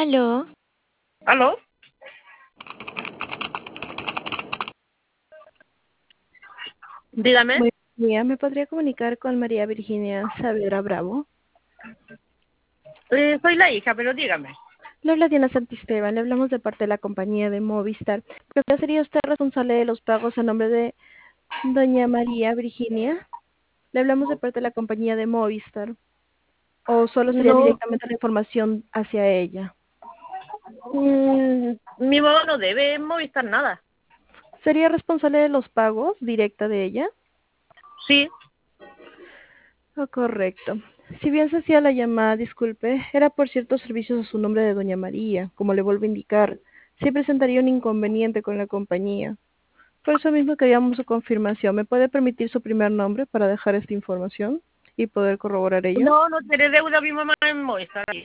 Aló, ¿Aló? Dígame. Buen día, ¿me podría comunicar con María Virginia Saavedra Bravo? Soy la hija, pero dígame. Le habla Diana Santisteban, le hablamos de parte de la compañía de Movistar. ¿Sería usted responsable de los pagos a nombre de doña María Virginia? Le hablamos de parte de la compañía de Movistar. ¿O solo sería No, directamente la información hacia ella? mi mamá no debe Movistar nada. ¿Sería responsable de los pagos directa de ella? Sí, Correcto. Si bien se hacía la llamada, disculpe, era por ciertos servicios a su nombre de doña María, como le vuelvo a indicar. Sí presentaría un inconveniente con la compañía. Por eso mismo queríamos su confirmación. ¿Me puede permitir su primer nombre para dejar esta información y poder corroborar ello? no tiene deuda mi mamá en Movistar.